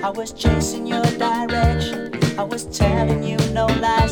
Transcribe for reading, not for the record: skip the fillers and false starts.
I was chasing your direction. I was telling you no lies.